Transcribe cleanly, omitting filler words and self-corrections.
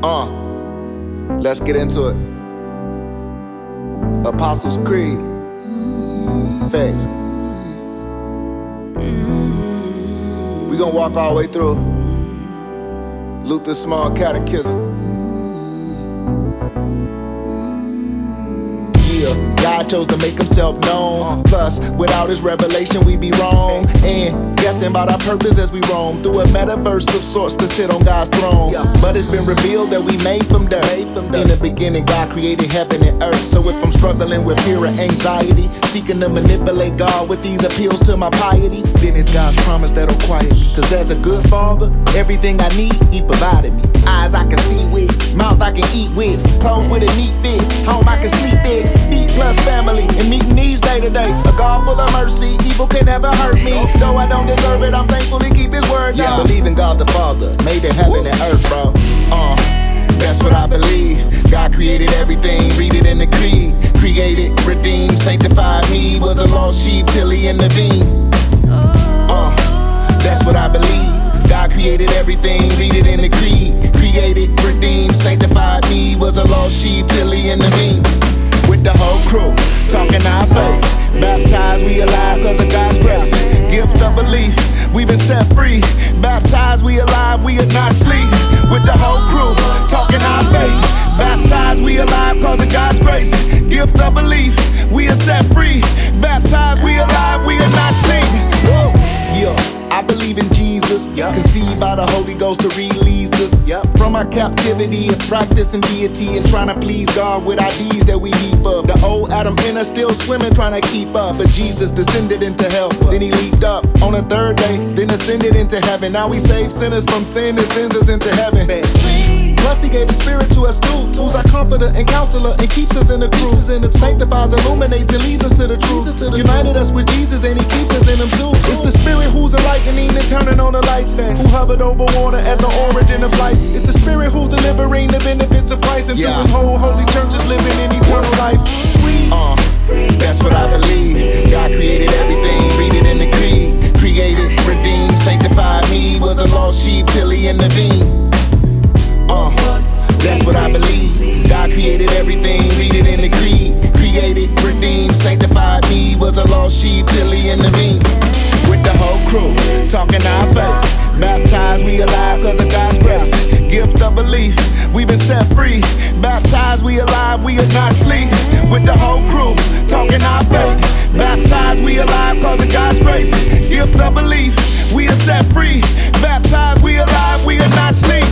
Let's get into it. Apostles' Creed. Facts. We gon' walk all the way through Luther's Small Catechism. God chose to make himself known. Plus, without his revelation, we be wrong. And guessing about our purpose as we roam through a metaverse of sorts to sit on God's throne. But it's been revealed that we made from dirt. In the beginning, God created heaven and earth. So if I'm struggling with fear and anxiety, seeking to manipulate God with these appeals to my piety, then it's God's promise that'll quiet me. Cause as a good father, everything I need, he provided me. Eyes I can see with, mouth I can eat with, clothes with a neat fit, home I can sleep in, feet plus family, and meeting needs day to day. A God full of mercy, evil can never hurt me. Though I don't deserve it, I'm thankful to keep his word. Yeah, I believe in God the Father, made it heaven and earth, bro. That's what I believe. God created everything, read it in the creed. Created, redeemed, sanctified me. Was a lost sheep till he intervened. That's what I believe. God created everything, read it in the creed. Created, redeemed, sanctified me. Was a lost sheep till he intervened. With the whole crew, talking our faith. Baptized, we alive cause of God's grace. Gift of belief, we've been set free. Baptized, we alive, we are not sleep. With the whole crew, talking our faith. Baptized, we alive cause of God's grace. Gift of belief, we are set free. Baptized, we alive, we are not sleep. Yeah, I believe in Jesus, conceived by the Holy Ghost to release us from our captivity of practicing deity and trying to please God with our deeds that we heap up. The old Adam in us still swimming trying to keep up, but Jesus descended into hell, then he leaped up on the third day, then ascended into heaven. Now we save sinners from sin and sends us into heaven. Plus he gave his spirit to us too, who's our comforter and counselor and keeps us in the crew. Sanctifies, illuminates, and leads us to the truth. United us with Jesus and he keeps us in him too. It's the spirit who's enlightening and turning on the lights, who hovered over water at the origin of life. It's the spirit who's delivering the benefits of Christ until his whole holy church is living in eternal life. That's what I believe. God created everything, read it in the creed. Created, redeemed, sanctified me. Was a lost sheep till he intervened. That's what I believe. God created everything, read it in the creed. Created, redeemed, sanctified me. Was a lost sheep till he intervened. With the whole crew, talking our faith. Baptized, we alive cause of God's grace. Gift of belief, we've been set free. Baptized, we alive, we are not sleep. With the whole crew, talking our faith. Baptized, we alive cause of God's grace. Gift of belief, we are set free. Baptized, we alive, we are not sleep.